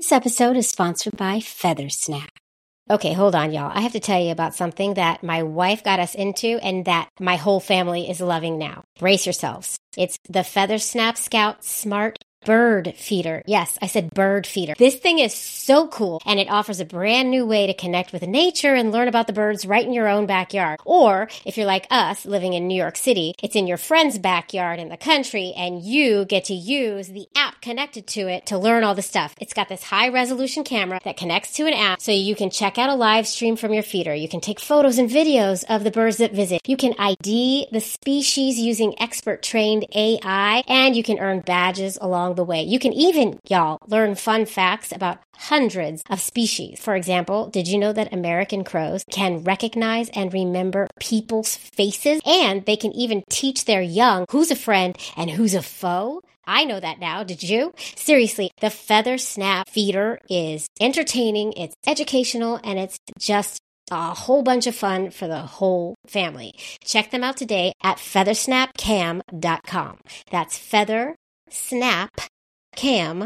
This episode is sponsored by Feathersnap. Okay, hold on, y'all. I have to tell you about something that my wife got us into and that my whole family is loving now. Brace yourselves. It's the Feathersnap Scout Smart Bird Feeder. Yes, I said bird feeder. This thing is so cool, and it offers a brand new way to connect with nature and learn about the birds right in your own backyard. Or, if you're like us, living in New York City, it's in your friend's backyard in the country, and you get to use the app connected to it to learn all the stuff. It's got this high-resolution camera that connects to an app, so you can check out a live stream from your feeder. You can take photos and videos of the birds that visit. You can ID the species using expert-trained AI, and you can earn badges along the way. You can even, y'all, learn fun facts about hundreds of species. For example, did you know that American crows can recognize and remember people's faces? And they can even teach their young who's a friend and who's a foe? I know that now. Did you? Seriously, the Feathersnap Feeder is entertaining, it's educational, and it's just a whole bunch of fun for the whole family. Check them out today at feathersnapcam.com. That's feathersnapcam.com.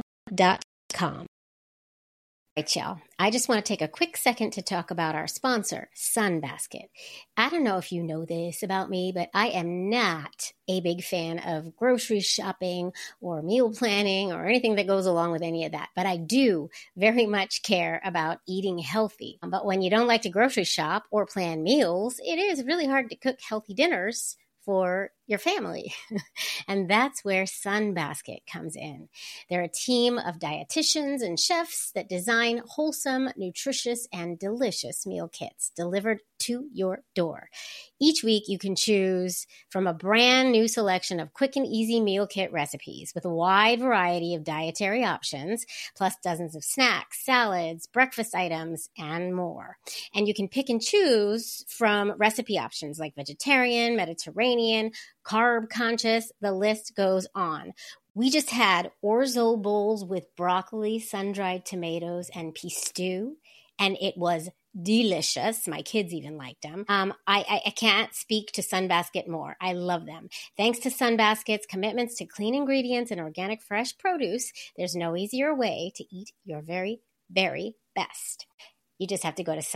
All right, y'all. I just want to take a quick second to talk about our sponsor, Sunbasket. I don't know if you know this about me, but I am not a big fan of grocery shopping or meal planning or anything that goes along with any of that. But I do very much care about eating healthy. But when you don't like to grocery shop or plan meals, it is really hard to cook healthy dinners for your family. And that's where Sunbasket comes in. They're a team of dietitians and chefs that design wholesome, nutritious, and delicious meal kits delivered to your door. Each week, you can choose from a brand new selection of quick and easy meal kit recipes with a wide variety of dietary options, plus dozens of snacks, salads, breakfast items, and more. And you can pick and choose from recipe options like vegetarian, Mediterranean, carb conscious, the list goes on. We just had orzo bowls with broccoli, sun-dried tomatoes, and pea stew, and it was delicious. My kids even liked them. I can't speak to Sunbasket more. I love them. Thanks to Sunbasket's commitments to clean ingredients and organic fresh produce, there's no easier way to eat your very, very best. You just have to go to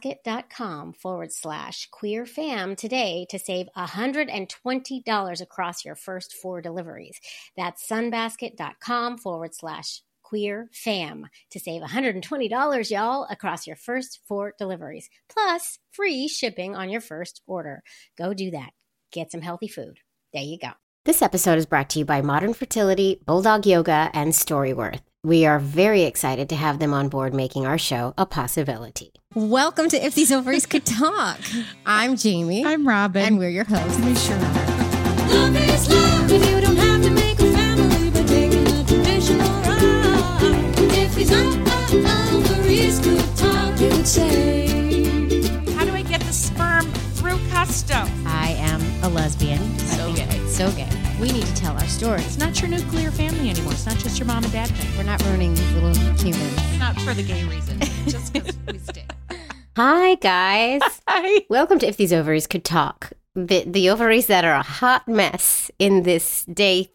sunbasket.com/queerfam today to save $120 across your first 4 deliveries. That's sunbasket.com/queerfam to save $120, y'all, across your first 4 deliveries, plus free shipping on your first order. Go do that. Get some healthy food. There you go. This episode is brought to you by Modern Fertility, Bulldog Yoga, and Storyworth. We are very excited to have them on board making our show a possibility. Welcome to If These Ovaries Could Talk. I'm Jamie. I'm Robin. And we're your hosts. We sure are. Love is love if you don't have to make a family by taking a traditional route. If these ovaries could talk, you would say. How do I get the sperm through customs? I am a lesbian. So gay. So gay. We need to tell our stories. It's not your nuclear family anymore. It's not just your mom and dad thing. We're not ruining these little humans. Not for the gay reason. Just because we stay. Hi, guys. Hi. Welcome to If These Ovaries Could Talk. The ovaries that are a hot mess in this day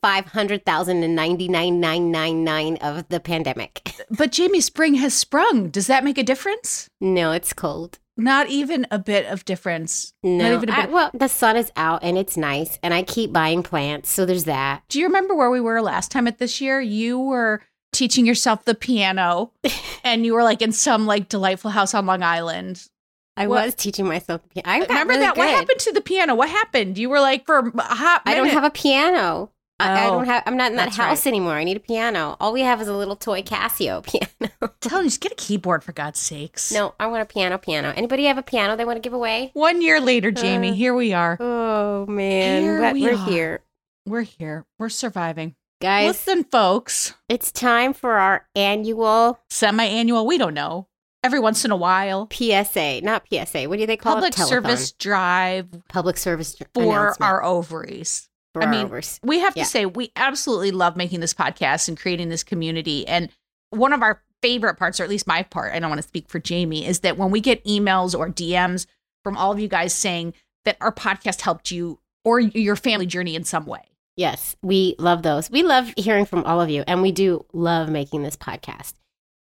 500,099,999 of the pandemic. But Jamie, spring has sprung. Does that make a difference? No, it's cold. Not even a bit of difference. No, Not even a bit. well, the sun is out and it's nice, and I keep buying plants, so there's that. Do you remember where we were last time at this year? You were teaching yourself the piano, and you were like in some like delightful house on Long Island. I was teaching myself the piano. I got remember really that? good. What happened to the piano? What happened? You were like for a hot minute. I don't have a piano. I don't have. I'm not in that That's house right. anymore. I need a piano. All we have is a little toy Casio piano. Tell you, just get a keyboard for God's sakes. No, I want a piano. Anybody have a piano they want to give away? 1 year later, Jamie, here we are. Oh man, Here we we're are. here, We're here. We're surviving. guys. Listen, folks, It's time for our annual semi-annual, we don't know. Every once in a while, PSA, not PSA. What do they call public it? Telethon. service drive Public service for announcement our ovaries. for I our mean, overs. we have Yeah. to say, we absolutely love making this podcast and creating this community. And one of our favorite parts, or at least my part, I don't want to speak for Jamie, is that when we get emails or DMs from all of you guys saying that our podcast helped you or your family journey in some way. Yes, we love those. We love hearing from all of you, and we do love making this podcast.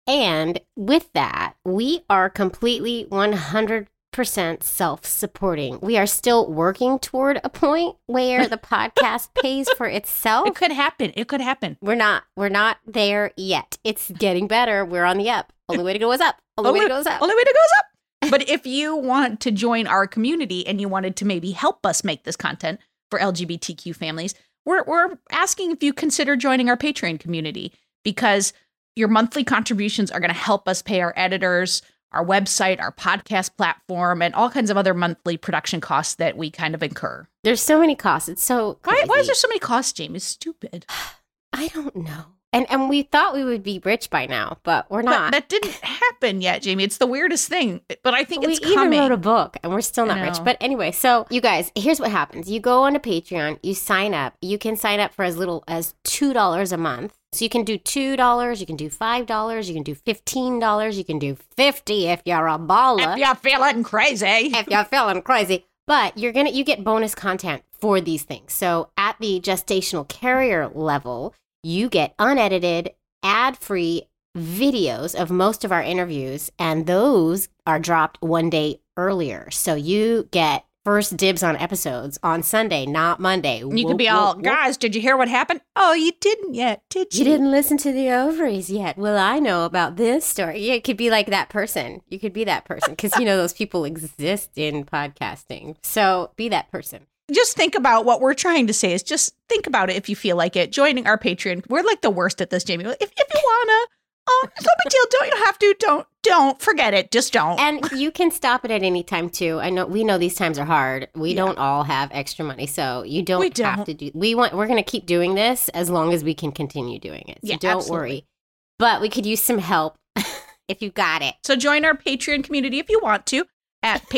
And with that, we are completely 100% self-supporting. We are still working toward a point where the podcast pays for itself. It could happen. It could happen. We're not there yet. It's getting better. We're on the up. Only way to go is up. Only way to go is up. Only way to go is up. But if you want to join our community and you wanted to maybe help us make this content for LGBTQ families, we're asking if you consider joining our Patreon community, because your monthly contributions are going to help us pay our editors, our website, our podcast platform, and all kinds of other monthly production costs that we kind of incur. There's so many costs. It's so crazy. Why is there so many costs, Jamie? It's stupid. I don't know. And we thought we would be rich by now, but we're But not. that didn't happen yet, Jamie. It's the weirdest thing. But I think it's we even coming. wrote a book and we're still not I rich. know. But anyway, so you guys, here's what happens. You go onto Patreon, you sign up. You can sign up for as little as $2 a month. So you can do $2, you can do $5, you can do $15, you can do $50 if you're a baller. If you're feeling crazy. If you're feeling crazy. But you get bonus content for these things. So at the gestational carrier level, you get unedited, ad-free videos of most of our interviews, and those are dropped one day earlier. So you get first dibs on episodes on Sunday, not Monday. You could be all, guys, did you hear what happened? Oh, you didn't yet, did you? You didn't listen to the ovaries yet. Well, I know about this story. Yeah, it could be like that person. You could be that person because, those people exist in podcasting. So be that person. Just think about what we're trying to say is just think about it if you feel like it. Joining our Patreon. We're like the worst at this, Jamie. If you want to, it's no big deal. Don't you have to? Don't forget it. Just don't. And you can stop it at any time too. We know these times are hard. We don't all have extra money, so you don't have to do. We're going to keep doing this as long as we can continue doing it. So don't absolutely. worry. But we could use some help if you got it. So join our Patreon community if you want to at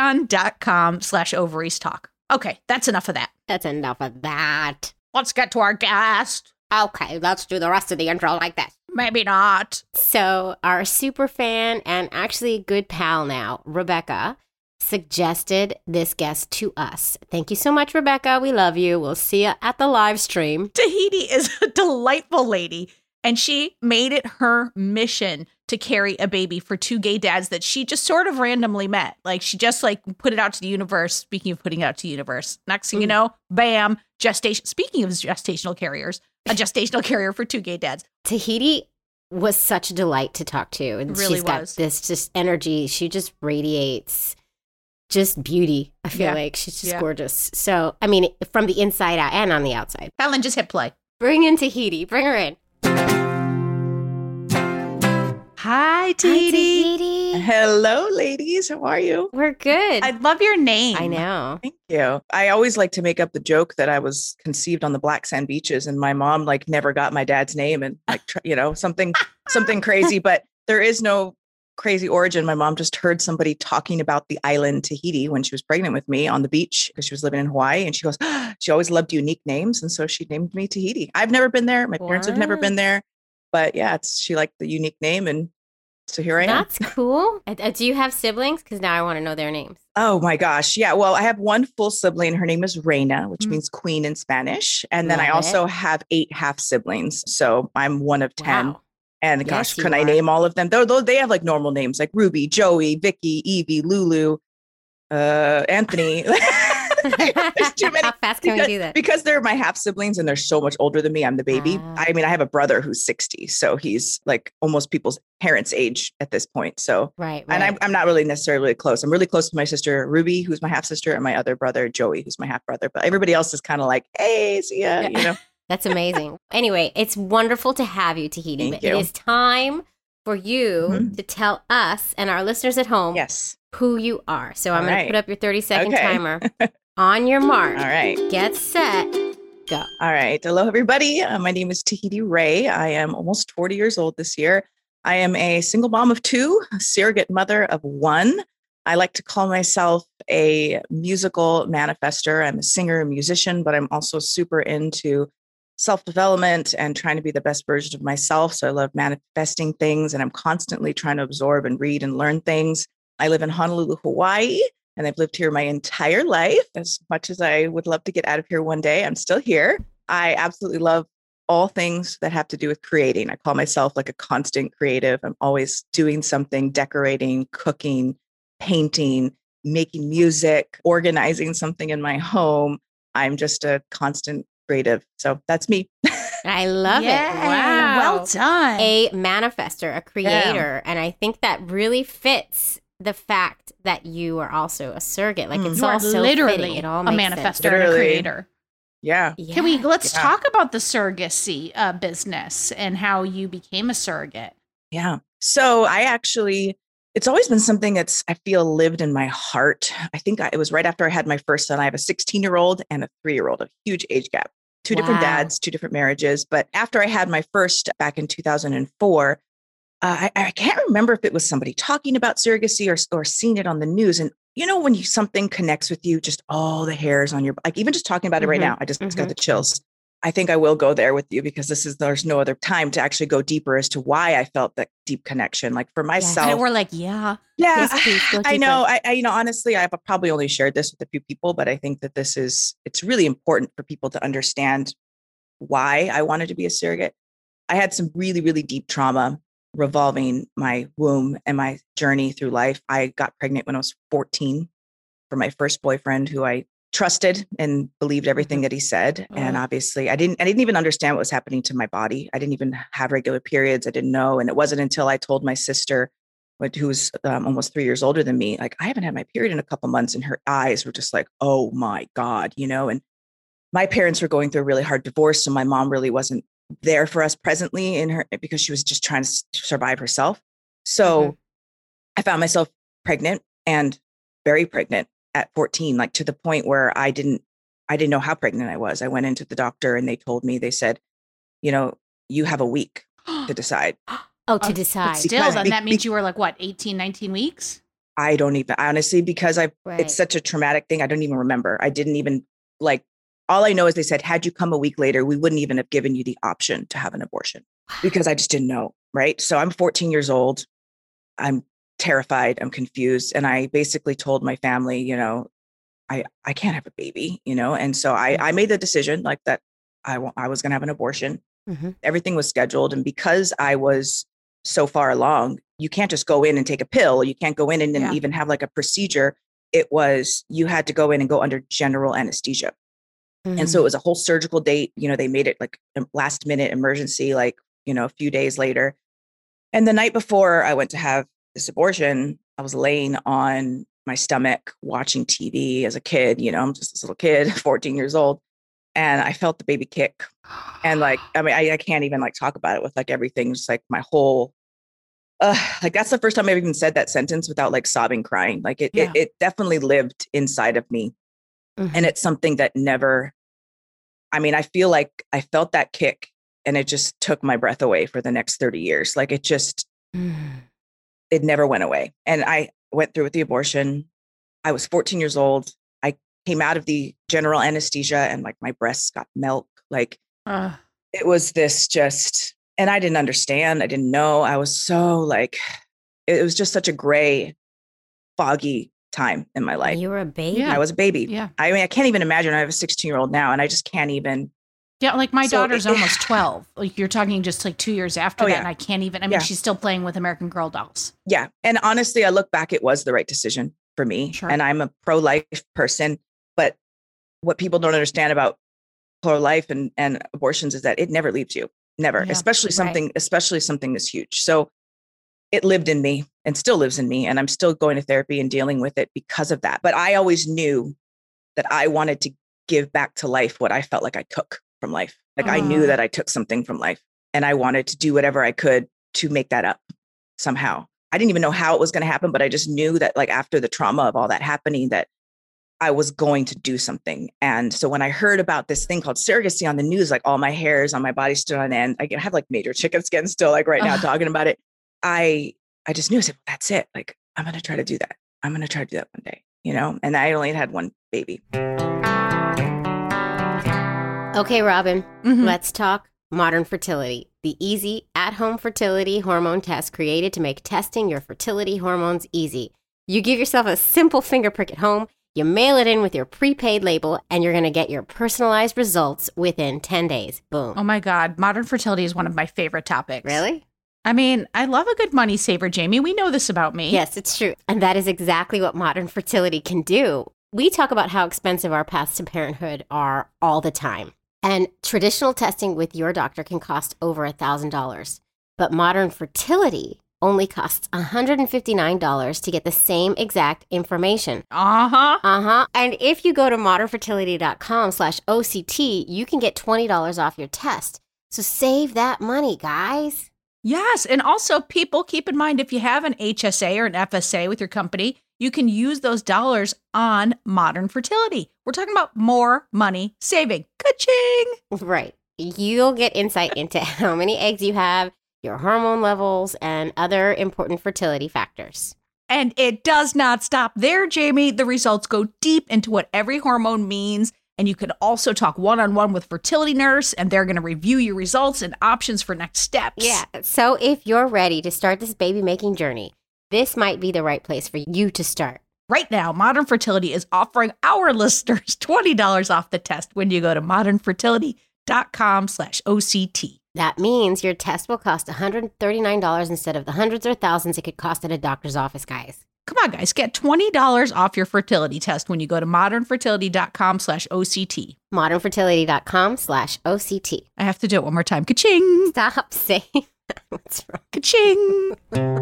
patreon.com/ovaries talk. Okay, that's enough of that. That's enough of that. Let's get to our guest. Okay, let's do the rest of the intro like this. Maybe not. So our super fan and actually good pal now, Rebecca, suggested this guest to us. Thank you so much, Rebecca. We love you. We'll see you at the live stream. Tahiti is a delightful lady, and she made it her mission to carry a baby for two gay dads that she just sort of randomly met. Like she just put it out to the universe. Speaking of putting it out to the universe, next thing you know, bam, gestation. Speaking of gestational carriers, a gestational carrier for two gay dads. Tahiti was such a delight to talk to. And Really she's got was. this just energy. She just radiates just beauty. I feel like she's just gorgeous. So, I mean, from the inside out and on the outside. Helen, just hit play. Bring in Tahiti. Bring her in. Hi, Hi, Tahiti. Hello, ladies. How are you? We're good. I love your name. I know. Thank you. I always like to make up the joke that I was conceived on the black sand beaches and my mom never got my dad's name and something crazy, but there is no crazy origin. My mom just heard somebody talking about the island Tahiti when she was pregnant with me on the beach because she was living in Hawaii, and she goes, she always loved unique names. And so she named me Tahiti. I've never been there. My parents have never been there, but yeah, she liked the unique name. And so here I am. That's cool. Do you have siblings? Because now I want to know their names. Oh my gosh. Yeah. Well, I have one full sibling. Her name is Reina, which means queen in Spanish. And then I Love also have 8 half siblings. So I'm one of 10. Wow. And Yes, gosh, you can I are. name all of them? Though they have normal names like Ruby, Joey, Vicky, Evie, Lulu, Anthony. There's too many. How fast can we do that? Because they're my half siblings and they're so much older than me. I'm the baby. Ah. I mean, I have a brother who's 60. So he's almost people's parents' age at this point. So Right. and I'm not really necessarily close. I'm really close to my sister, Ruby, who's my half sister, and my other brother, Joey, who's my half brother. But everybody else is kind of like, hey, see ya, That's amazing. Anyway, it's wonderful to have you, Tahiti. Thank But you. it is time for you to tell us and our listeners at home Yes. who you are. So I'm All going to right. put up your 30-second Okay. timer. On your mark. All right. Get set. Go. All right. Hello, everybody. My name is Tahiti Ray. I am almost 40 years old this year. I am a single mom of 2, a surrogate mother of 1. I like to call myself a musical manifester. I'm a singer, a musician, but I'm also super into self-development and trying to be the best version of myself. So I love manifesting things, and I'm constantly trying to absorb and read and learn things. I live in Honolulu, Hawaii, and I've lived here my entire life. As much as I would love to get out of here one day, I'm still here. I absolutely love all things that have to do with creating. I call myself like a constant creative. I'm always doing something, decorating, cooking, painting, making music, organizing something in my home. I'm just a constant creative. So that's me. I love it. Yeah, Wow. well done. A manifester, a creator. And I think that really fits the fact that you are also a surrogate. Like it's You all are so literally fitting. It all a makes manifestor sense. and a Literally. creator. Yeah. Let's Yeah. talk about the surrogacy business and how you became a surrogate. Yeah. So it's always been something that's, I feel, lived in my heart. I think it was right after I had my first son. I have a 16-year-old and a 3-year-old, a huge age gap, two different Wow. dads, two different marriages. But after I had my first back in 2004, I can't remember if it was somebody talking about surrogacy or seeing it on the news. And when something connects with you, just all the hairs on your, like even just talking about it right Mhm. now, I just got the chills. I think I will go there with you because there's no other time to actually go deeper as to why I felt that deep connection. Like for myself, And we're like, yeah. yeah, Yes, please, go I know. deeper. Honestly, I've probably only shared this with a few people, but I think that it's really important for people to understand why I wanted to be a surrogate. I had some really, really deep trauma revolving my womb and my journey through life. I got pregnant when I was 14 for my first boyfriend who I trusted and believed everything that he said. And obviously I didn't even understand what was happening to my body. I didn't even have regular periods. I didn't know. And it wasn't until I told my sister, who's almost 3 years older than me, like, I haven't had my period in a couple months. And her eyes were just like, oh my God, and my parents were going through a really hard divorce. So my mom really wasn't there for us presently because she was just trying to survive herself. So I found myself pregnant and very pregnant at 14, like to the point where I didn't know how pregnant I was. I went into the doctor and they said, you have a week to decide. Oh, to But decide. still, Because then that means you were like, what, 18, 19 weeks? I don't even, honestly, because Right. it's such a traumatic thing. I don't even remember. I didn't even all I know is they said, had you come a week later, we wouldn't even have given you the option to have an abortion because I just didn't know. Right. So I'm 14 years old. I'm terrified. I'm confused. And I basically told my family, I can't have a baby, and so I made the decision like that. I was going to have an abortion. Mhm. Everything was scheduled. And because I was so far along, you can't just go in and take a pill. You can't go in and Yeah. even have like a procedure. You had to go in and go under general anesthesia. And so it was a whole surgical date. They made it like a last minute emergency, like, a few days later. And the night before I went to have this abortion, I was laying on my stomach watching TV as a kid. I'm just this little kid, 14 years old. And I felt the baby kick. And like, I mean, I can't even like talk about it with like everything, just like my whole, like that's the first time I've even said that sentence without like sobbing, crying. Like it definitely lived inside of me. And it's something that I feel like I felt that kick and it just took my breath away for the next 30 years. Like it never went away. And I went through with the abortion. I was 14 years old. I came out of the general anesthesia and like my breasts got milk. Like it was and I didn't understand. I didn't know. I was so like, it was just such a gray, foggy time in my life. You were a baby. Yeah. I was a baby. Yeah. I mean, I can't even imagine. I have a 16-year-old now and I just can't even. Yeah, like my So daughter's it- almost 12. Like you're talking just like 2 years after Oh, that. yeah. And I can't even, Yeah. she's still playing with American Girl dolls. Yeah. And honestly, I look back, it was the right decision for me. Sure. And I'm a pro-life person. But what people don't understand about pro-life and abortions is that it never leaves you. Never. Yeah. Especially something this huge. So it lived in me and still lives in me. And I'm still going to therapy and dealing with it because of that. But I always knew that I wanted to give back to life what I felt like I took from life. Like I knew that I took something from life and I wanted to do whatever I could to make that up somehow. I didn't even know how it was going to happen, but I just knew that like after the trauma of all that happening, that I was going to do something. And so when I heard about this thing called surrogacy on the news, like all my hairs on my body stood on end. I have like major chicken skin still, like right now talking about it. I just knew, I said, that's it. Like, I'm going to try to do that. I'm going to try to do that one day, and I only had one baby. Okay, Robin, Mhm. let's talk modern fertility. The easy at-home fertility hormone test created to make testing your fertility hormones easy. You give yourself a simple finger prick at home. You mail it in with your prepaid label, and you're going to get your personalized results within 10 days. Boom. Oh my God. Modern fertility is one of my favorite topics. Really? I mean, I love a good money saver, Jamie. We know this about me. Yes, it's true. And that is exactly what modern fertility can do. We talk about how expensive our paths to parenthood are all the time. And traditional testing with your doctor can cost over $1,000. But modern fertility only costs $159 to get the same exact information. Uh-huh. And if you go to modernfertility.com/OCT, you can get $20 off your test. So save that money, guys. Yes. And also, people, keep in mind, if you have an HSA or an FSA with your company, you can use those dollars on modern fertility. We're talking about more money saving. Ka-ching! Right. You'll get insight into how many eggs you have, your hormone levels, and other important fertility factors. And it does not stop there, Jamie. The results go deep into what every hormone means. And you can also talk one-on-one with fertility nurse, and they're going to review your results and options for next steps. Yeah. So if you're ready to start this baby-making journey, this might be the right place for you to start. Right now, Modern Fertility is offering our listeners $20 off the test when you go to modernfertility.com/OCT. That means your test will cost $139 instead of the hundreds or thousands it could cost at a doctor's office, guys. Come on, guys, get $20 off your fertility test when you go to modernfertility.com/OCT. Modernfertility.com/OCT. I have to do it one more time. Ka-ching! Stop saying that. What's wrong? Ka-ching!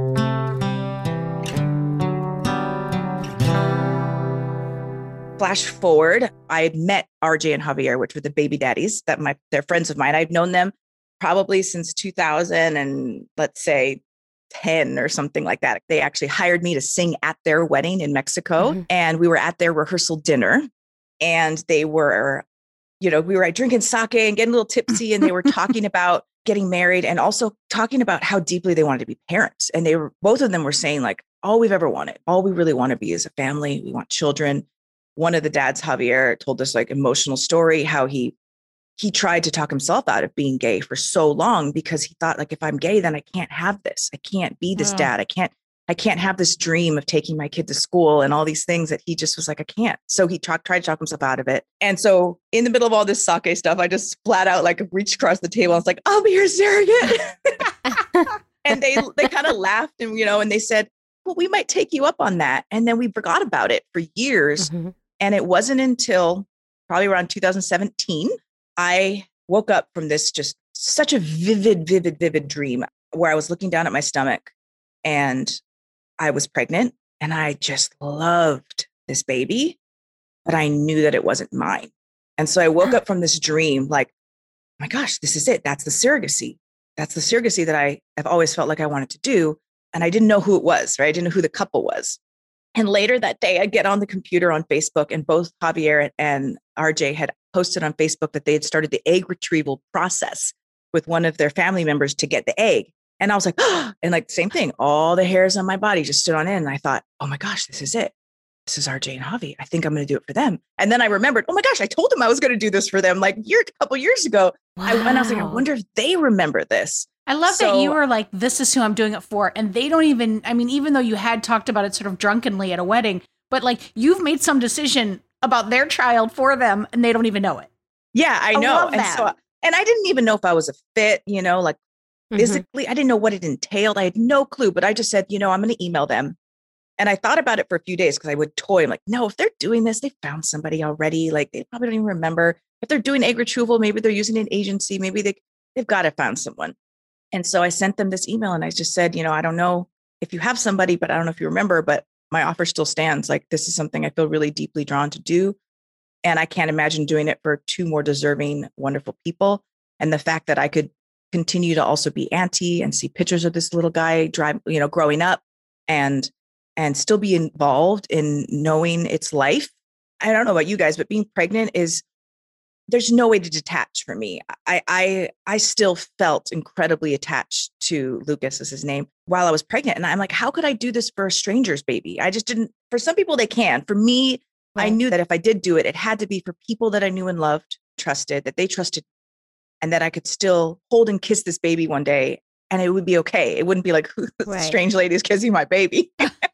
Flash forward, I had met RJ and Javier, which were the baby daddies they're friends of mine. I've known them probably since 2000 and let's say 10 or something like that. They actually hired me to sing at their wedding in Mexico. And we were at their rehearsal dinner and they were, we were drinking sake and getting a little tipsy and they were talking about getting married and also talking about how deeply they wanted to be parents. And both of them were saying like, all we've ever wanted, all we really want to be is a family. We want children. One of the dads, Javier, told this like emotional story, how he tried to talk himself out of being gay for so long because he thought like, if I'm gay, then I can't have this. I can't be this dad. I can't have this dream of taking my kid to school and all these things that he just was like, I can't. So he tried to talk himself out of it. And so in the middle of all this sake stuff, I just flat out like reached across the table. I was like, I'll be your surrogate. And they kind of laughed and, and they said, well, we might take you up on that. And then we forgot about it for years. And it wasn't until probably around 2017, I woke up from this just such a vivid dream where I was looking down at my stomach and I was pregnant and I just loved this baby, but I knew that it wasn't mine. And so I woke up from this dream like, oh my gosh, this is it. That's the surrogacy. That's the surrogacy that I have always felt like I wanted to do. And I didn't know who it was, right? I didn't know who the couple was. And later that day, I get on the computer on Facebook and both Javier and RJ had posted on Facebook that they had started the egg retrieval process with one of their family members to get the egg. And I was like, oh, and like the same thing, all the hairs on my body just stood on end. And I thought, oh my gosh, this is it. This is RJ and Javi. I think I'm going to do it for them. And then I remembered, oh my gosh, I told them I was going to do this for them like a couple years ago. Wow. And I was like, I wonder if they remember this. I love that you were like, this is who I'm doing it for. And they don't even, even though you had talked about it sort of drunkenly at a wedding, but like you've made some decision about their child for them and they don't even know it. Yeah, I know. Love that. And I didn't even know if I was a fit, like physically, I didn't know what it entailed. I had no clue, but I just said, I'm going to email them. And I thought about it for a few days because I would toy. I'm like, no, if they're doing this, they found somebody already. Like they probably don't even remember. If they're doing egg retrieval, maybe they're using an agency. Maybe they've got to find someone. And so I sent them this email and I just said, I don't know if you have somebody, but I don't know if you remember, but my offer still stands. Like this is something I feel really deeply drawn to do. And I can't imagine doing it for two more deserving, wonderful people. And the fact that I could continue to also be auntie and see pictures of this little guy growing up and still be involved in knowing its life. I don't know about you guys, but being pregnant there's no way to detach for me. I still felt incredibly attached to Lucas, is his name, while I was pregnant. And I'm like, how could I do this for a stranger's baby? I just didn't. For some people, they can. For me, right. I knew that if I did do it, it had to be for people that I knew and loved, trusted, that they trusted, and that I could still hold and kiss this baby one day and it would be okay. It wouldn't be like, who, right. strange lady is kissing my baby.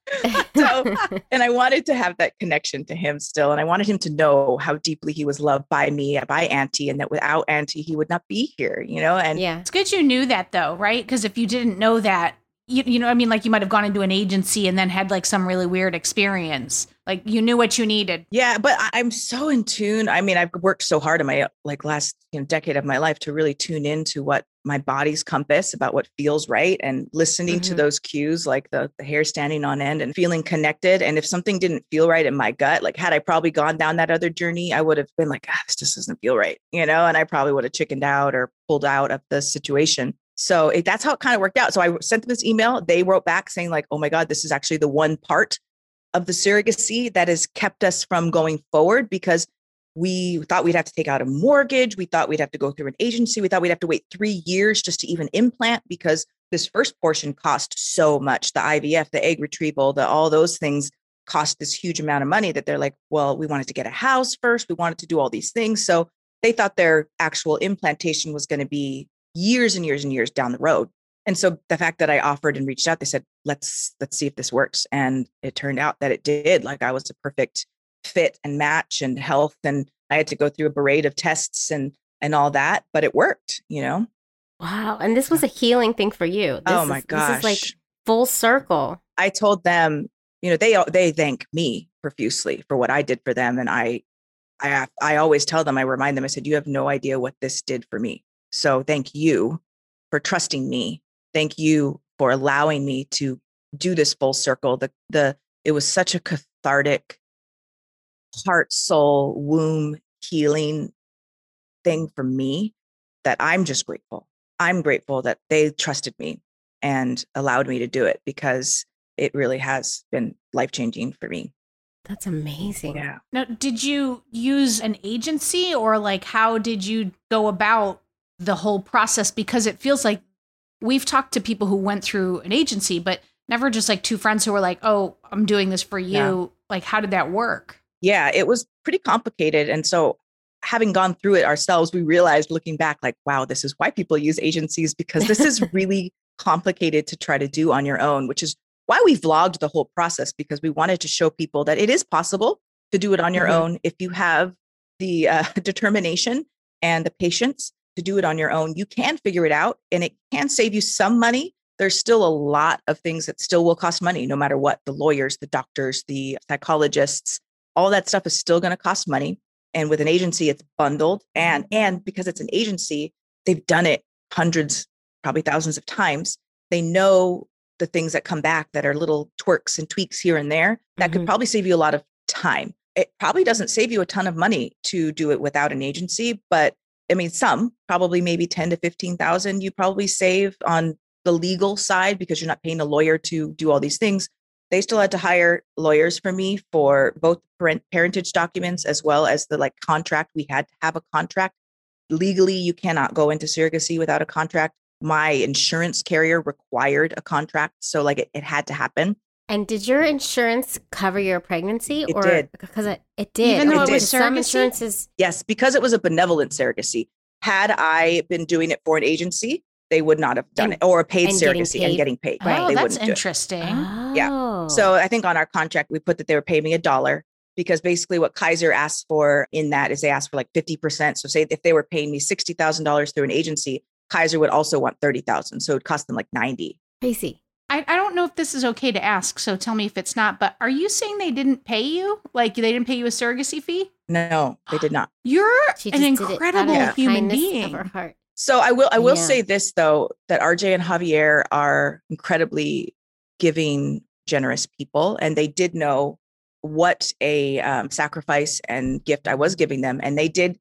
So, and I wanted to have that connection to him still. And I wanted him to know how deeply he was loved by me, by Auntie, and that without Auntie, he would not be here, And Yeah. It's good you knew that though, right? Because if you didn't know that, you know, what I mean, like you might have gone into an agency and then had like some really weird experience. Like you knew what you needed. yeah, but I'm so in tune. I mean, I've worked so hard in my last decade of my life to really tune into what my body's compass about what feels right, and listening to Mhm. those those cues, like the hair standing on end and feeling connected. And if something didn't feel right in my gut, like had I probably gone down that other journey, I would have been like, this just doesn't feel right, and I probably would have chickened out or pulled out of the situation. So that's how it kind of worked out. So I sent them this email. They wrote back saying like, oh my God, this is actually the one part of the surrogacy that has kept us from going forward, because we thought we'd have to take out a mortgage. We thought we'd have to go through an agency. We thought we'd have to wait 3 years just to even implant, because this first portion cost so much. The IVF, the egg retrieval, all those things cost this huge amount of money that they're like, well, we wanted to get a house first. We wanted to do all these things. So they thought their actual implantation was going to be years and years and years down the road. And so the fact that I offered and reached out, they said, let's see if this works. And it turned out that it did. Like I was a perfect fit and match and health. And I had to go through a parade of tests and all that, but it worked, Wow. And this was a healing thing for you. Oh my gosh. This is like full circle. I told them, they thank me profusely for what I did for them. And I always tell them, I remind them, I said, you have no idea what this did for me. So thank you for trusting me. Thank you for allowing me to do this full circle. It was such a cathartic heart, soul, womb healing thing for me that I'm just grateful. I'm grateful that they trusted me and allowed me to do it, because it really has been life-changing for me. That's amazing. Yeah. Now, did you use an agency, or like how did you go about the whole process? Because it feels like we've talked to people who went through an agency, but never just like two friends who were like, oh, I'm doing this for you. Yeah. Like, how did that work? Yeah, it was pretty complicated. And so having gone through it ourselves, we realized looking back, like, wow, this is why people use agencies, because this is really complicated to try to do on your own, which is why we vlogged the whole process, because we wanted to show people that it is possible to do it on your Mhm. own. If you have the determination and the patience to do it on your own, you can figure it out, and it can save you some money. There's still a lot of things that still will cost money, no matter what. The lawyers, the doctors, the psychologists, all that stuff is still going to cost money. And with an agency, it's bundled. And because it's an agency, they've done it hundreds, probably thousands of times. They know the things that come back that are little twerks and tweaks here and there that could Mhm. probably save you a lot of time. It probably doesn't save you a ton of money to do it without an agency, but I mean, some probably maybe 10 to 15,000 you probably save on the legal side, because you're not paying a lawyer to do all these things. They still had to hire lawyers for me for both parentage documents as well as the contract. We had to have a contract. Legally, you cannot go into surrogacy without a contract. My insurance carrier required a contract. So it had to happen. And did your insurance cover your pregnancy? It or did. Because it did. Even though it was Some surrogacy? insurances. Yes, because it was a benevolent surrogacy. Had I been doing it for an agency, they would not have done And- it, or a paid and getting surrogacy and paid. getting paid. Right. Oh, They that's wouldn't do it. interesting. Oh. So I think on our contract, we put that they were paying me $1, because basically what Kaiser asks for in that is they ask for 50%. So say if they were paying me $60,000 through an agency, Kaiser would also want $30,000. So it would cost them $90,000. Crazy. I don't know if this is okay to ask, so tell me if it's not, but are you saying they didn't pay you? Like they didn't pay you a surrogacy fee? No, they did not. You're She an just did it out incredible of the human kindness being. of her heart. So I will Yeah. say this though, that RJ and Javier are incredibly giving, generous people, and they did know what a sacrifice and gift I was giving them, and they did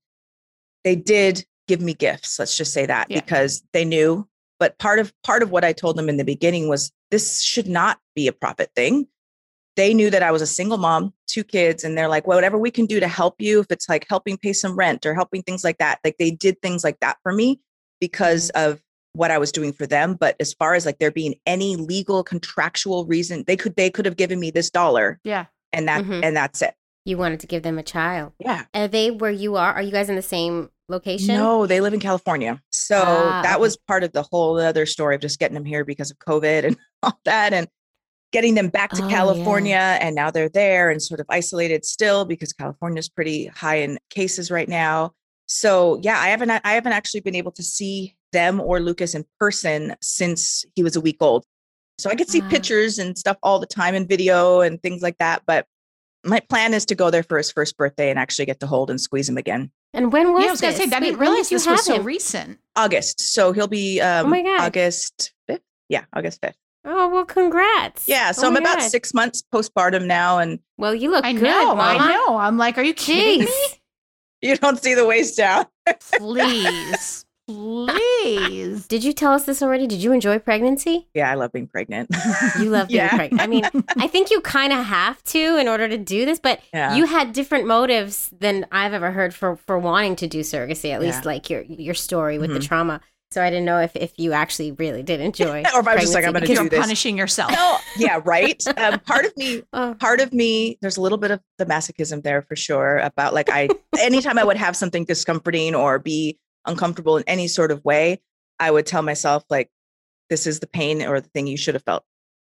give me gifts. Let's just say that, Yeah. because they knew. But part of what I told them in the beginning was this should not be a profit thing. They knew that I was a single mom, 2 kids, and they're like, well, whatever we can do to help you, if it's helping pay some rent or helping things like that, they did things like that for me because of what I was doing for them. But as far as there being any legal contractual reason, they could have given me this $1, Yeah. and Mhm. that's it. You wanted to give them a child. Yeah. Are they where you are? Are you guys in the same location? No, they live in California. So Ah, that okay. was part of the whole other story of just getting them here because of COVID and all that. And getting them back to Oh, California. And now they're there and sort of isolated still because California is pretty high in cases right now. So yeah, I haven't actually been able to see them or Lucas in person since he was a week old. So I get to see Wow. pictures and stuff all the time and video and things like that. But my plan is to go there for his first birthday and actually get to hold and squeeze him again. And when was Yeah, I was going to this? say, I Wait, didn't when realize did you this was have so him? recent. August. So he'll be my God. August 5th. Yeah, August 5th. Oh, well, congrats. Yeah. So Oh I'm my about God. 6 months postpartum now. And Well, you look I good, know. Mama. I know. I'm like, are you kidding me? Jeez. you don't see the waist down. Please. Please. Did you tell us this already? Did you enjoy pregnancy? Yeah, I love being pregnant. You love being Yeah. pregnant. I mean, I think you kind of have to in order to do this, but Yeah. you had different motives than I've ever heard for wanting to do surrogacy, at least Yeah. like your story with the Mhm. trauma. So I didn't know if you actually really did enjoy Or if I was just like, I'm pregnancy gonna because- do You're this. punishing yourself. No, yeah, right. Part Oh. of me, there's a little bit of the masochism there for sure about like anytime I would have something discomforting or be uncomfortable in any sort of way, I would tell myself like, this is the pain or the thing you should have felt,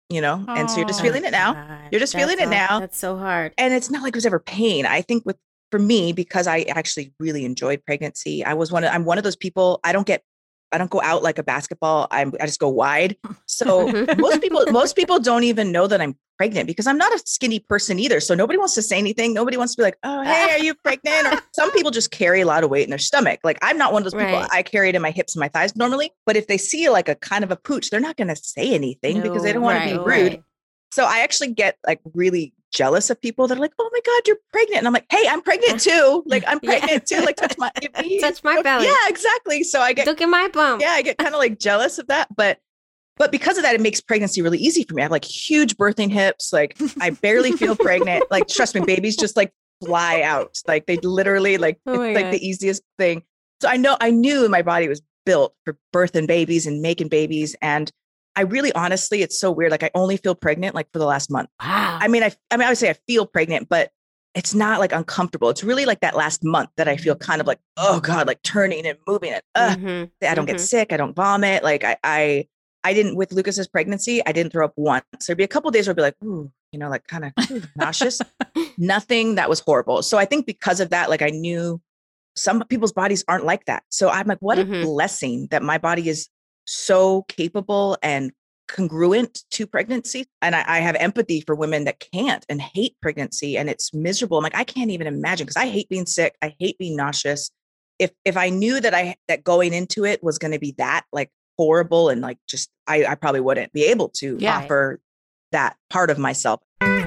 And so you're just Oh, feeling it now. God, You're just feeling that's it now. That's so hard. And it's not like it was ever pain. I think for me, because I actually really enjoyed pregnancy, I'm one of those people, I don't go out like a basketball. I just go wide. So most people don't even know that I'm pregnant because I'm not a skinny person either. So nobody wants to say anything. Nobody wants to be like, oh, hey, are you pregnant? Or some people just carry a lot of weight in their stomach. Like I'm not one of those people. Right. I carry it in my hips and my thighs normally. But if they see like a kind of a pooch, they're not going to say anything because they don't want to be Right, rude. right. So I actually get like really jealous of people that are like, oh my God, you're pregnant. And I'm like, hey, I'm pregnant too. Like I'm Yeah. pregnant too. Like touch my belly. Yeah, exactly. So I get Look at my bump. I get kind of like jealous of that. But because of that, it makes pregnancy really easy for me. I have like huge birthing hips. Like I barely feel pregnant. Like trust me, babies just like fly out. Like they literally like Oh my it's like God. the easiest thing. So I knew my body was built for birthing babies and making babies. And I really honestly, it's so weird. Like I only feel pregnant like for the last month. Wow. I mean, I would say I feel pregnant, but it's not like uncomfortable. It's really like that last month that I feel kind of like, oh God, like turning and moving and Mhm. I don't get sick. I don't vomit. Like I didn't with Lucas's pregnancy. I didn't throw up once. There'd be a couple of days where I'd be like, ooh, like kind of nauseous. Nothing that was horrible. So I think because of that, like I knew some people's bodies aren't like that. So I'm like, what Mhm. a blessing that my body is so capable and congruent to pregnancy. And I have empathy for women that can't and hate pregnancy and it's miserable. I'm like, I can't even imagine because I hate being sick. I hate being nauseous. If I knew that that going into it was going to be that like horrible and like just I probably wouldn't be able to Yeah. offer that part of myself.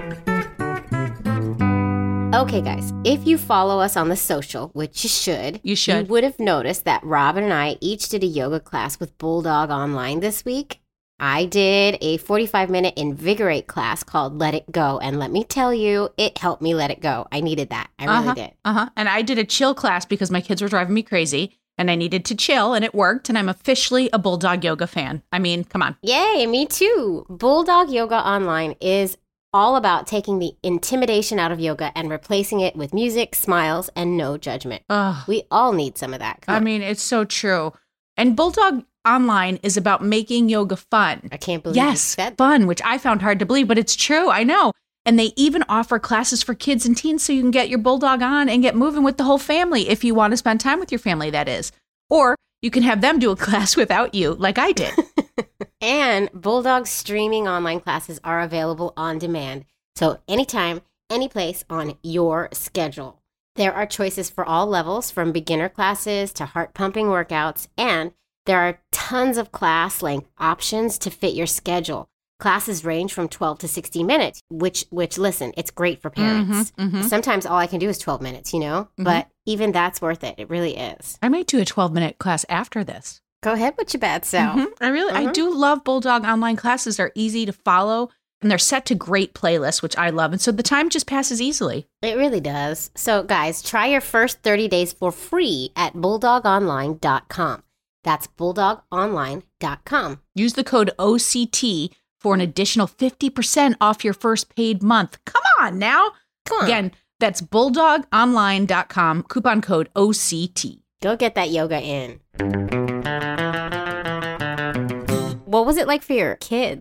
Okay, guys, if you follow us on the social, which you should, You should. you would have noticed that Robin and I each did a yoga class with Bulldog Online this week. I did a 45-minute Invigorate class called Let It Go, and let me tell you, it helped me let it go. I needed that. I really did. And I did a chill class because my kids were driving me crazy and I needed to chill and it worked. And I'm officially a Bulldog Yoga fan. I mean, come on. Yay, me too. Bulldog Yoga Online is all about taking the intimidation out of yoga and replacing it with music, smiles, and no judgment. Ugh. We all need some of that. Come I on. mean, it's so true. And Bulldog Online is about making yoga fun. I can't believe you Yes, said that. fun, which I found hard to believe, but it's true. I know. And they even offer classes for kids and teens so you can get your Bulldog on and get moving with the whole family if you want to spend time with your family, that is. Or you can have them do a class without you, like I did. And Bulldog's streaming online classes are available on demand. So anytime, any place on your schedule. There are choices for all levels, from beginner classes to heart-pumping workouts, and there are tons of class length options to fit your schedule. Classes range from 12 to 60 minutes, which listen, it's great for parents. Mhm. Sometimes all I can do is 12 minutes, but even that's worth it. It really is. I might do a 12-minute class after this. Go ahead with your bad self. Mhm. I Mhm. do love Bulldog online classes. They're easy to follow and they're set to great playlists, which I love. And so the time just passes easily. It really does. So, guys, try your first 30 days for free at bulldogonline.com. That's bulldogonline.com. Use the code OCT for an additional 50% off your first paid month. Come on now. Come on. Again, that's bulldogonline.com, coupon code OCT. Go get that yoga in. What was it like for your kids?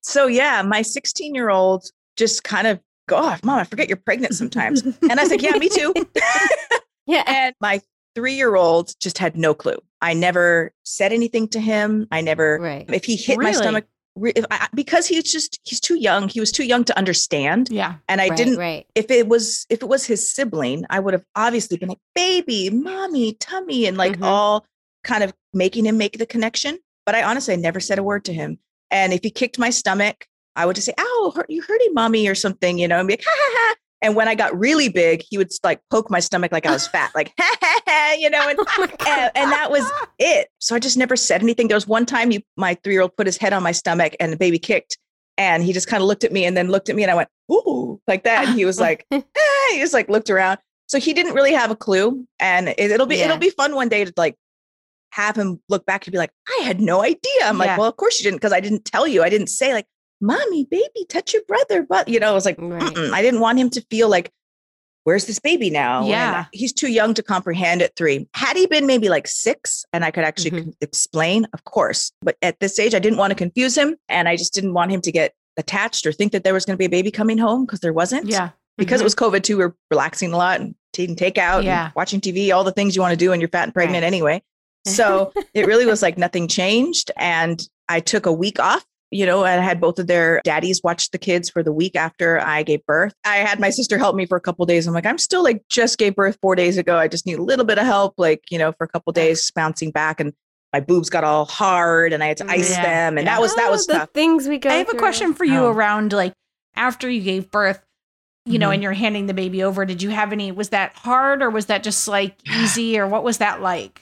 So yeah, my 16-year-old just kind of go off, Mom, I forget you're pregnant sometimes. And I was like, yeah, me too. Yeah. And my 3-year-old just had no clue. I never said anything to him. I never, Right. if he hit my Really? stomach, because he's too young. He was too young to understand. Yeah. And I Right, didn't, right. if it was his sibling, I would have obviously been like, baby, mommy, tummy, and like Mhm. all kind of making him make the connection. But I honestly never said a word to him. And if he kicked my stomach, I would just say, ow, you hurting mommy or something, and be like, ha, ha, ha. And when I got really big, he would like poke my stomach like I was fat, like, ha, ha, ha, and that was it. So I just never said anything. There was one time my 3-year-old put his head on my stomach and the baby kicked. And he just kind of looked at me and then looked at me and I went, ooh, like that. And he was like, he just like looked around. So he didn't really have a clue. And it'll be fun one day to like have him look back and be like, I had no idea. I'm like, Yeah. well, of course you didn't, because I didn't tell you. I didn't say like, mommy, baby, touch your brother. But, I was like, Right. I didn't want him to feel like, where's this baby now? Yeah. And he's too young to comprehend at 3. Had he been maybe like 6 and I could actually explain, of course. But at this age, I didn't want to confuse him. And I just didn't want him to get attached or think that there was going to be a baby coming home, because there wasn't. Yeah. Because it was COVID too, we were relaxing a lot and taking takeout Yeah. and watching TV, all the things you want to do when you're fat and pregnant Right. anyway. So it really was like nothing changed. And I took a week off. I had both of their daddies watch the kids for the week after I gave birth. I had my sister help me for a couple of days. I'm like, I'm still like just gave birth 4 days ago. I just need a little bit of help, like, for a couple of days bouncing back, and my boobs got all hard and I had to ice Yeah. them. And Yeah. that was the tough. things we go I have a through. question for you Oh. around like after you gave birth, Mhm. and you're handing the baby over. Did you have was that hard or was that just like easy, or what was that like?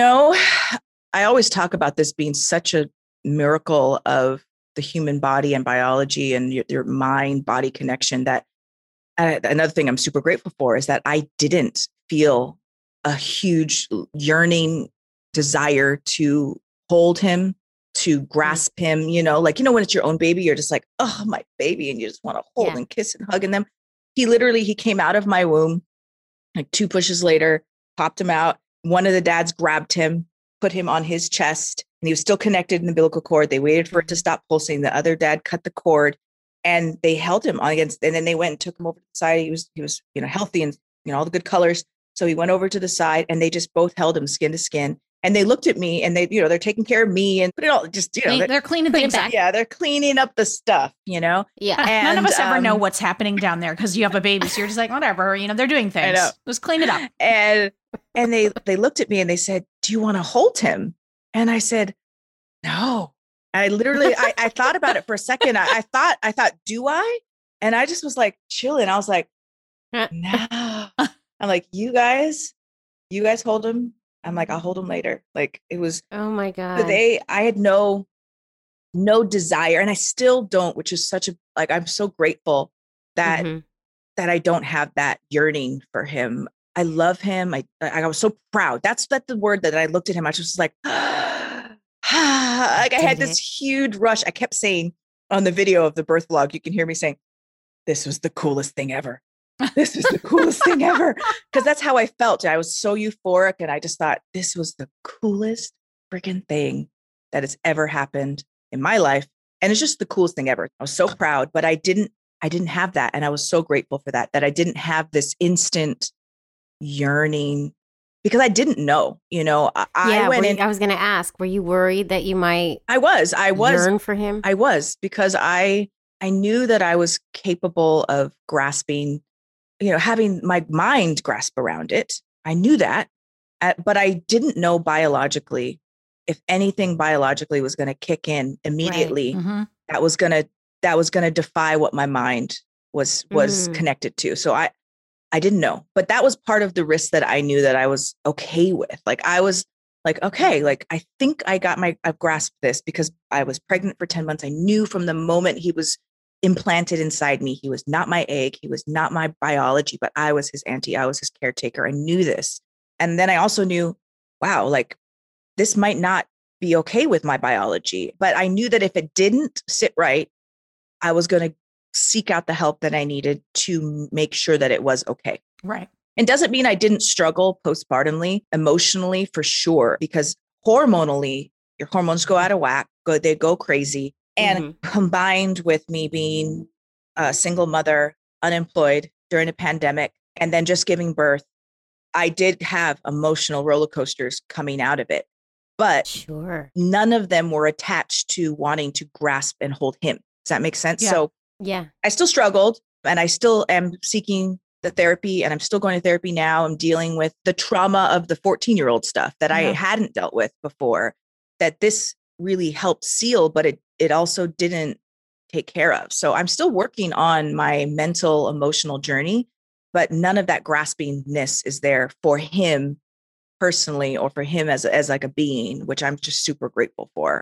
I always talk about this being such a miracle of the human body and biology and your mind-body connection, that another thing I'm super grateful for is that I didn't feel a huge yearning desire to hold him, to grasp him, when it's your own baby, you're just like, oh, my baby. And you just want to hold Yeah. and kiss and hug them. He came out of my womb like 2 pushes later, popped him out. One of the dads grabbed him, put him on his chest, and he was still connected in the umbilical cord. They waited for it to stop pulsing. The other dad cut the cord and they held him on against, and then they went and took him over to the side. He was, healthy and, all the good colors. So he went over to the side and they just both held him skin to skin. And they looked at me and they, they're taking care of me and put it all just, They're cleaning Bring it things back. up. yeah, they're cleaning up the stuff, Yeah. None of And, us ever know um, what's happening down there because you have a baby. So you're just like, whatever, they're doing things. know. Just clean it up. and they looked at me and they said, do you want to hold him? And I said, no. I literally, I thought about it for a second. I thought, do I? And I just was like chilling. I was like, no. I'm like, you guys hold him. I'm like, I'll hold him later. Like it was, Oh my God. I had no desire, and I still don't, which is such a, like, I'm so grateful that Mhm. that I don't have that yearning for him. I love him. I was so proud. That's the word that I looked at him. I was just like, like I had Did this huge rush. I kept saying on the video of the birth vlog, you can hear me saying, this was the coolest thing ever. This was the coolest thing ever. Because that's how I felt. I was so euphoric. And I just thought this was the coolest freaking thing that has ever happened in my life. And it's just the coolest thing ever. I was so proud, but I didn't have that. And I was so grateful for that I didn't have this instant yearning, because I didn't know, I went in. I was going to ask, were you worried that you might I was yearn for him? I was, because I knew that I was capable of grasping, having my mind grasp around it. I knew that, but I didn't know biologically, if anything biologically was going to kick in immediately, Mm-hmm. that was going to defy what my mind was Mm. connected to. So I didn't know, but that was part of the risk that I knew that I was okay with. Like, I was like, okay, like, I think I've grasped this, because I was pregnant for 10 months. I knew from the moment he was implanted inside me, he was not my egg. He was not my biology, but I was his auntie. I was his caretaker. I knew this. And then I also knew, wow, like, this might not be okay with my biology, but I knew that if it didn't sit right, I was going to seek out the help that I needed to make sure that it was okay. Right. It doesn't mean I didn't struggle postpartumly, emotionally, for sure, because hormonally, your hormones go out of whack, they go crazy. And combined with me being a single mother, unemployed during a pandemic, and then just giving birth, I did have emotional roller coasters coming out of it. But Sure. none of them were attached to wanting to grasp and hold him. Does that make sense? Yeah. So Yeah. I still struggled, and I still am seeking the therapy, and I'm still going to therapy now. I'm dealing with the trauma of the 14-year-old stuff that I Yeah. hadn't dealt with before, that this really helped seal, but it also didn't take care of. So I'm still working on my mental, emotional journey, but none of that graspingness is there for him personally, or for him as like a being, which I'm just super grateful for.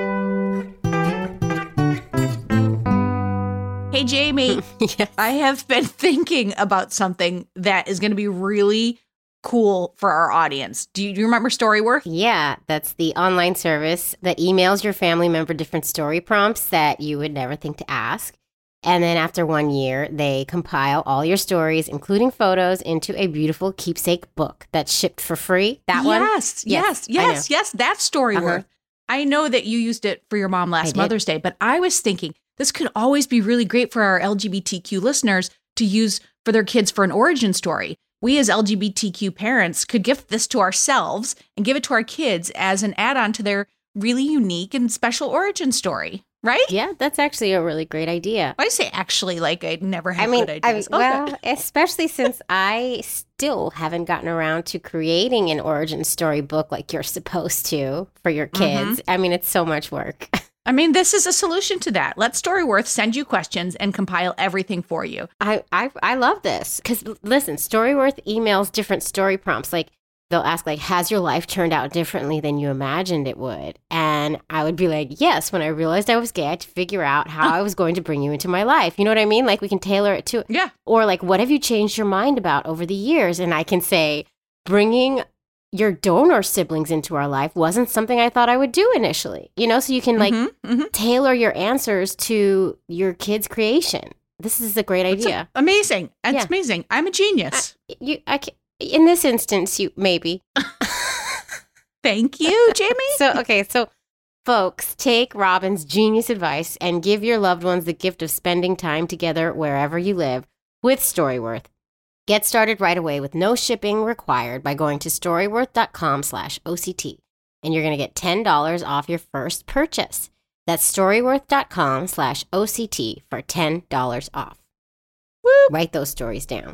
Hey, Jamie, Yes. I have been thinking about something that is going to be really cool for our audience. Do you remember Storyworth? Yeah, that's the online service that emails your family member different story prompts that you would never think to ask. And then after 1 year, they compile all your stories, including photos, into a beautiful keepsake book that's shipped for free. That one? Yes, Yes, I know. yes. That's Storyworth. Uh-huh. I know that you used it for your mom last did. Mother's Day, but I was thinking this could always be really great for our LGBTQ listeners to use for their kids for an origin story. We as LGBTQ parents could gift this to ourselves and give it to our kids as an add-on to their really unique and special origin story, right? Yeah, that's actually a really great idea. I say actually like I never have I mean, good ideas. Okay. well, especially since I still haven't gotten around to creating an origin story book like you're supposed to for your kids. I mean, it's so much work. I mean, this is a solution to that. Let Storyworth send you questions and compile everything for you. I love this because listen, Storyworth emails different story prompts. Like they'll ask, like, has your life turned out differently than you imagined it would? And I would be like, yes. When I realized I was gay, I had to figure out how I was going to bring you into my life. You know what I mean? Like we can tailor it to, Yeah. or like, what have you changed your mind about over the years? And I can say, bringing your donor siblings into our life wasn't something I thought I would do initially. You know, so you can like tailor your answers to your kid's creation. This is a great idea. Amazing. That's Yeah. amazing. I'm a genius. In this instance, you maybe. Thank you, Jamie. So folks, take Robin's genius advice and give your loved ones the gift of spending time together wherever you live with Storyworth. Get started right away with no shipping required by going to storyworth.com/OCT, and you're going to get $10 off your first purchase. That's storyworth.com/OCT for $10 off. Woo. Write those stories down.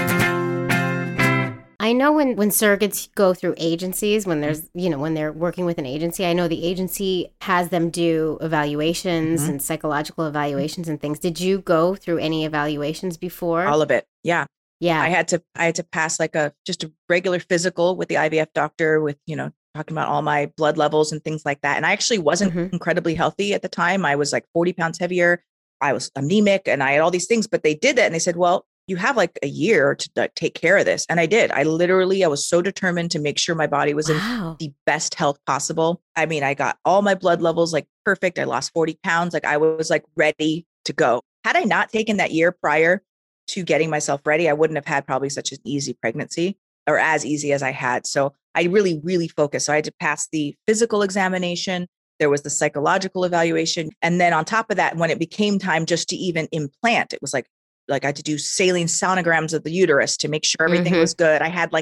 I know when surrogates go through agencies, when there's, when they're working with an agency, I know the agency has them do evaluations and psychological evaluations and things. Did you go through any evaluations before? All of it. Yeah. Yeah. I had to pass like just a regular physical with the IVF doctor with, talking about all my blood levels and things like that. And I actually wasn't incredibly healthy at the time. I was like 40 pounds heavier. I was anemic and I had all these things, but they did that. And they said, well, you have like a year to take care of this. And I did. I was so determined to make sure my body was in the best health possible. I mean, I got all my blood levels like perfect. I lost 40 pounds. Like I was like ready to go. Had I not taken that year prior to getting myself ready, I wouldn't have had probably such an easy pregnancy, or as easy as I had. So I really, really focused. So I had to pass the physical examination. There was the psychological evaluation. And then on top of that, when it became time just to even implant, it was like I had to do saline sonograms of the uterus to make sure everything was good. I had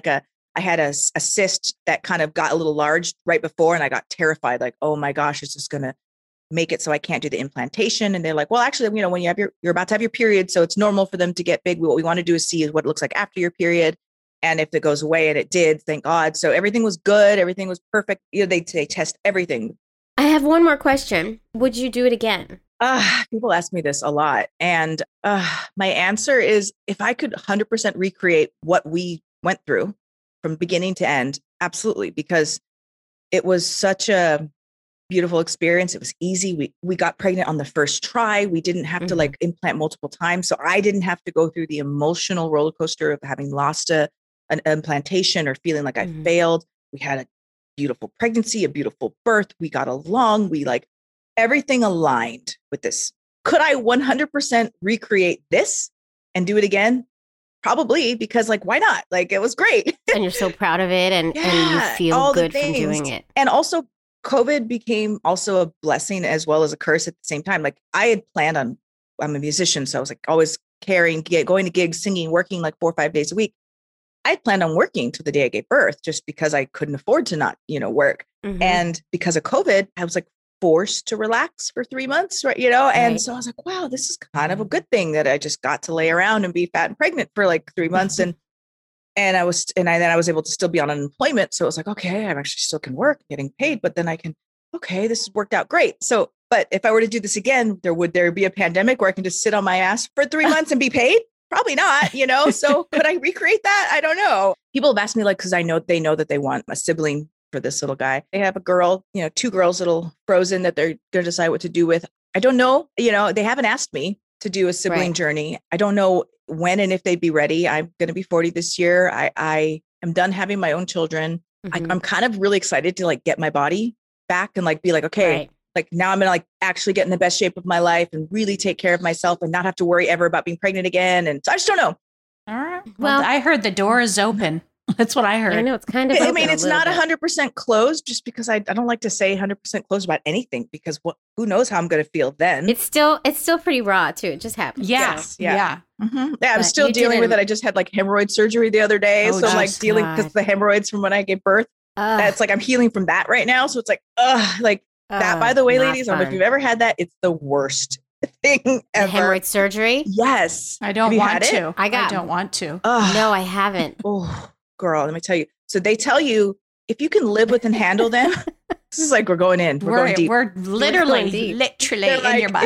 a cyst that kind of got a little large right before, and I got terrified. Like, oh my gosh, is this going to make it so I can't do the implantation? And they're like, well, actually, when you're about to have your period, so it's normal for them to get big. What we want to do is see what it looks like after your period. And if it goes away, and it did, thank God. So everything was good. Everything was perfect. They test everything. I have one more question. Would you do it again? People ask me this a lot. And my answer is, if I could 100% recreate what we went through from beginning to end, absolutely. Because it was such a beautiful experience. It was easy. We got pregnant on the first try. We didn't have to like implant multiple times. So I didn't have to go through the emotional roller coaster of having lost an implantation or feeling like I failed. We had a beautiful pregnancy, a beautiful birth. We got along. Everything aligned with this. Could I 100% recreate this and do it again? Probably, because like, why not? Like, it was great. And you're so proud of it and you feel all the good from things. doing it. And also COVID became also a blessing as well as a curse at the same time. Like I had planned on, I'm a musician, so I was like always going to gigs, singing, working like 4 or 5 days a week. I had planned on working till the day I gave birth just because I couldn't afford to not, work. Mhm. And because of COVID, I was like forced to relax for 3 months, right? And Right. so I was like, wow, this is kind of a good thing that I just got to lay around and be fat and pregnant for like 3 months. And I was able to still be on unemployment. So it was like, okay, I actually still can work, getting paid, but then okay, this has worked out great. So, but if I were to do this again, would there be a pandemic where I can just sit on my ass for 3 months and be paid? Probably not, so could I recreate that? I don't know. People have asked me like, cause they know that they want a sibling for this little guy. They have a girl, 2 girls, little Frozen, that they're going to decide what to do with. I don't know. They haven't asked me to do a sibling Right. journey. I don't know when and if they'd be ready. I'm going to be 40 this year. I am done having my own children. Mhm. I'm kind of really excited to like get my body back and like be like, okay, Right. like now I'm going to like actually get in the best shape of my life and really take care of myself and not have to worry ever about being pregnant again. And so I just don't know. All right. Well- Well, I heard the door is open. That's what I heard. I know it's kind of. I open mean, a it's little not bit. 100% closed just because I don't like to say 100% closed about anything because who knows how I'm going to feel then. It's still pretty raw too. It just happened. Yes. yeah. Yeah. Mhm. Yeah, I'm But still you dealing with it. didn't- I just had like hemorrhoid surgery the other day. Oh, so I'm like jeez. dealing God. because the hemorrhoids from when I gave birth. Ugh, It's like I'm healing from that right now. So it's like, like that, by the way, not ladies, I don't know if fun. you've ever had that. It's the worst thing The ever. hemorrhoid surgery. Yes. I don't Have you want had it? to. I got- don't want to. Ugh. No, I haven't. Oh, girl, let me tell you. So they tell you if you can live with and handle them, this is like we're going in. We're going deep. We're literally, going deep. literally They're in like, your butt.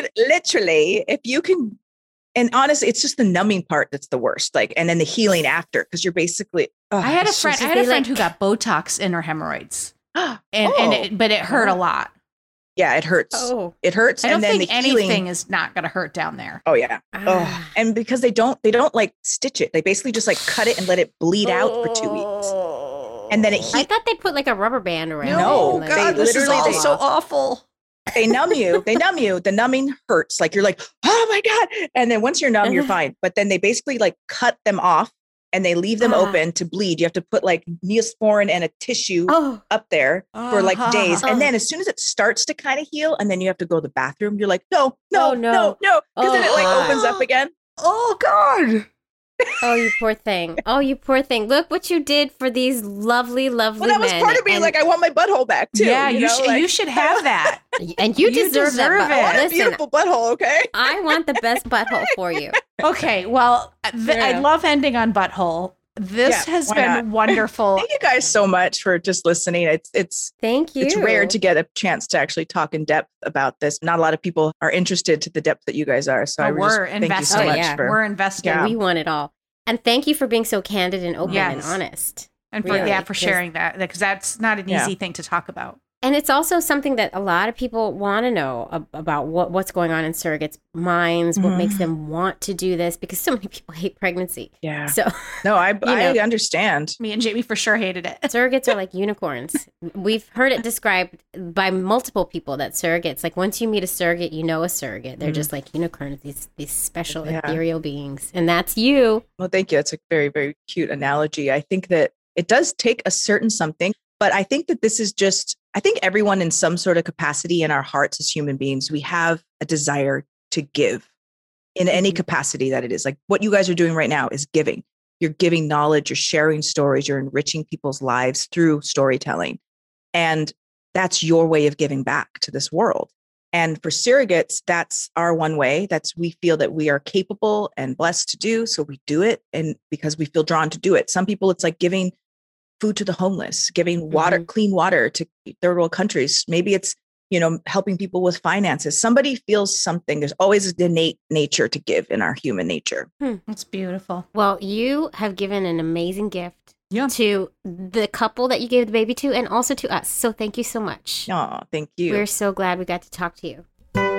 if you can, and honestly, it's just the numbing part that's the worst. Like, and then the healing after, because you're basically. I had a it's friend. just- I had a they, friend like- who got Botox in her hemorrhoids, Oh, but it hurt a lot. yeah, it hurts. Oh, It hurts, I don't and then think the healing. anything is not going to hurt down there. Oh yeah. Ah. And because they don't like stitch it. They basically just like cut it and let it bleed out for 2 weeks. And then it I heat, thought they put like a rubber band around No, it. and, like, God, this is all so awful. they numb you. The numbing hurts. Like you're like, oh my God. And then once you're numb, you're fine. But then they basically like cut them off and they leave them Ah. open to bleed. You have to put like Neosporin and a tissue Oh, up there for like days. Oh. And then as soon as it starts to kind of heal and then you have to go to the bathroom, you're like, no. Oh, Because no. then it like Oh, opens up again. Oh God. oh, you poor thing. Oh, you poor thing. Look what you did for these lovely, lovely Well, that was men. part of me. And- Like, I want my butthole back too. Yeah, you you know, should. like- You should have that. and you You deserve that. deserve But it. I want a listen, beautiful butthole, okay? I want the best butthole for you. Okay. Well, I Yeah. love ending on butthole. This Yeah, has why been not? wonderful. Thank you guys so much for just listening. It's Thank you. it's rare to get a chance to actually talk in depth about this. Not a lot of people are interested to the depth that you guys are. So I Oh, would just we're thank you invested. so Oh, much yeah. for We're invested. Yeah. We want it all. And thank you for being so candid and open and Yes. honest. And for Really, for 'cause- sharing that, because that's not an Yeah. easy thing to talk about. And it's also something that a lot of people want to know about what's going on in surrogates' minds, what makes Mhm. them want to do this, because so many people hate pregnancy. yeah. So No, I know. understand. Me and Jamie for sure hated it. surrogates are like unicorns. We've heard it described by multiple people that surrogates, like once you meet a surrogate, you know a surrogate. They're just like unicorns, these special Yeah. ethereal beings. And that's you. Well, thank you. It's a very, very cute analogy. I think that it does take a certain something, but I think that this is just, I think everyone in some sort of capacity in our hearts as human beings, we have a desire to give in any Mhm. capacity that it is. Like what you guys are doing right now is giving. You're giving knowledge, you're sharing stories, you're enriching people's lives through storytelling. And that's your way of giving back to this world. And for surrogates, that's our one way. That's we feel that we are capable and blessed to do. So we do it. And because we feel drawn to do it. Some people, it's like giving food to the homeless, giving water, clean water to third world countries. Maybe it's, helping people with finances. Somebody feels something. There's always an innate nature to give in our human nature. It's beautiful. Well, you have given an amazing gift Yeah. to the couple that you gave the baby to and also to us. So thank you so much. Oh, thank you. We're so glad we got to talk to you.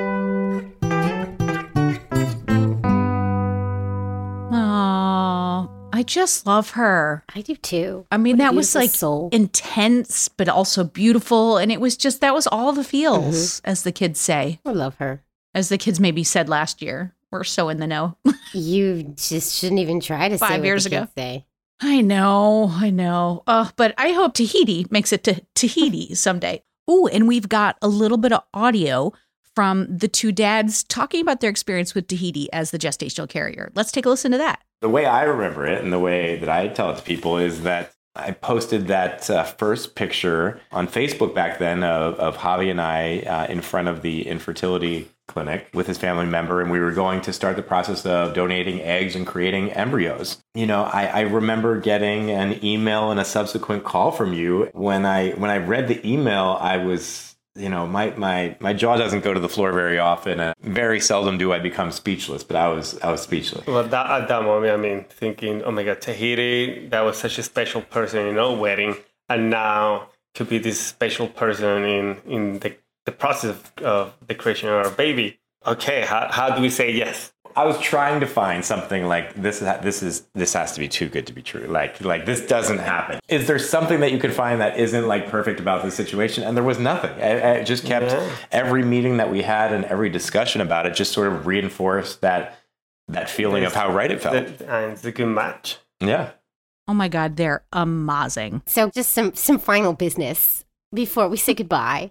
Oh, I just love her. I do too. I mean, What a that was beautiful like soul. intense, but also beautiful. And it was just, that was all the feels, as the kids say, I love her. as the kids maybe said last year. We're so in the know. You just shouldn't even try to say 5 what years the kids ago. say. I know. But I hope Tahiti makes it to Tahiti someday. Oh, and we've got a little bit of audio from the two dads talking about their experience with Tahiti as the gestational carrier. Let's take a listen to that. The way I remember it and the way that I tell it to people is that I posted that first picture on Facebook back then of Javi and I in front of the infertility clinic with his family member, and we were going to start the process of donating eggs and creating embryos. You know, I remember getting an email and a subsequent call from you. When I read the email, I was, you know, my jaw doesn't go to the floor very often. Very seldom do I become speechless, but I was speechless. Well, at that moment, I mean, thinking, oh my God, Tahiti, that was such a special person in our wedding, and now to be this special person in the process of the creation of our baby. Okay, how do we say yes? I was trying to find something like this has to be too good to be true. Like this doesn't happen. Is there something that you could find that isn't like perfect about this situation? And there was nothing. I just kept every meeting that we had and every discussion about it just sort of reinforced that feeling of how right it felt. And it's a good match. Yeah. Oh my God, they're amazing. So just some final business before we say goodbye.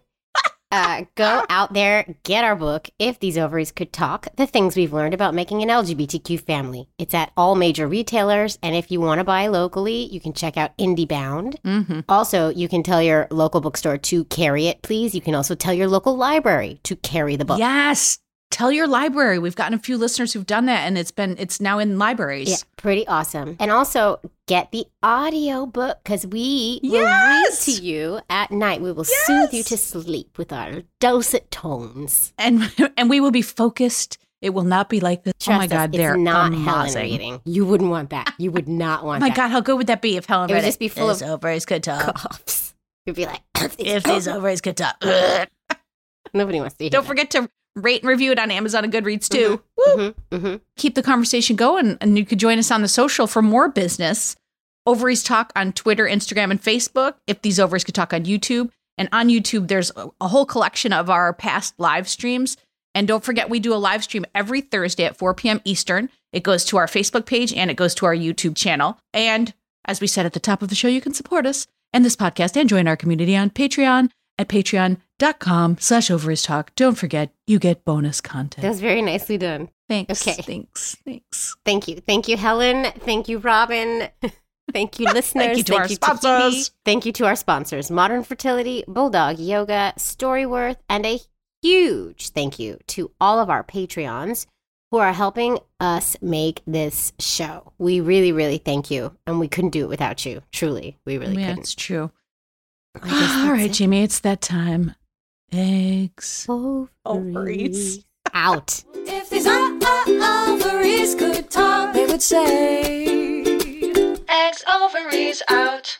Go out there, get our book, If These Ovaries Could Talk, the things we've learned about making an LGBTQ family. It's at all major retailers, and if you want to buy locally, you can check out IndieBound. Mm-hmm. Also, you can tell your local bookstore to carry it, please. You can also tell your local library to carry the book. Yes. Tell your library. We've gotten a few listeners who've done that, and it's now in libraries. Yeah, pretty awesome. And also get the audio book, because we will read to you at night. We will soothe you to sleep with our dulcet tones. And we will be focused. It will not be like this. Trust oh my God, us, they're it's not amazing. Helen reading. You wouldn't want that. You would not want Oh my that. God, how good would that be if Helen It would read just be full of ovaries could talk. coughs. You'd be like, If these ovaries could talk. nobody wants to hear Don't that. forget to rate and review it on Amazon and Goodreads too. Mm-hmm. Keep the conversation going, and you could join us on the social for more business. Ovaries Talk on Twitter, Instagram, and Facebook. If These Ovaries Could Talk on YouTube. And on YouTube, there's a whole collection of our past live streams. And don't forget, we do a live stream every Thursday at 4 p.m. Eastern. It goes to our Facebook page and it goes to our YouTube channel. And as we said at the top of the show, you can support us and this podcast and join our community on Patreon at patreon.com/overiestalk. Don't forget, you get bonus content. That was very nicely done. Thanks. Okay. Thanks. Thank you. Thank you, Helen. Thank you, Robin. Thank you, listeners. Thank you to our sponsors. Tahiti. Thank you to our sponsors, Modern Fertility, Bulldog Yoga, Storyworth, and a huge thank you to all of our Patreons who are helping us make this show. We really, really thank you. And we couldn't do it without you. Truly, we really Yeah, couldn't. it's true. I guess All that's right, it. Jamie, it's that time. Eggs. Ovaries. Out. If these ovaries could talk, they would say, Eggs, ovaries out.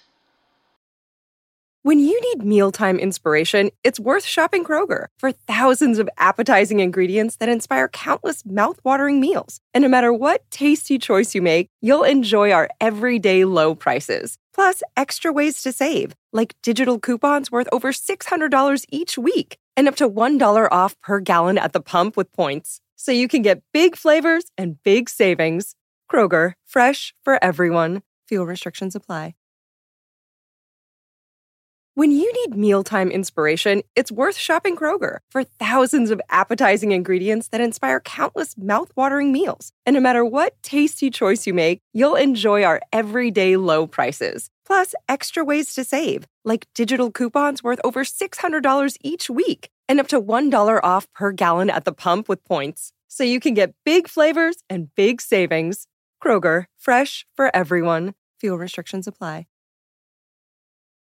When you need mealtime inspiration, it's worth shopping Kroger for thousands of appetizing ingredients that inspire countless mouthwatering meals. And no matter what tasty choice you make, you'll enjoy our everyday low prices. Plus, extra ways to save, like digital coupons worth over $600 each week and up to $1 off per gallon at the pump with points. So you can get big flavors and big savings. Kroger, fresh for everyone. Fuel restrictions apply. When you need mealtime inspiration, it's worth shopping Kroger for thousands of appetizing ingredients that inspire countless mouthwatering meals. And no matter what tasty choice you make, you'll enjoy our everyday low prices. Plus, extra ways to save, like digital coupons worth over $600 each week and up to $1 off per gallon at the pump with points. So you can get big flavors and big savings. Kroger, fresh for everyone. Fuel restrictions apply.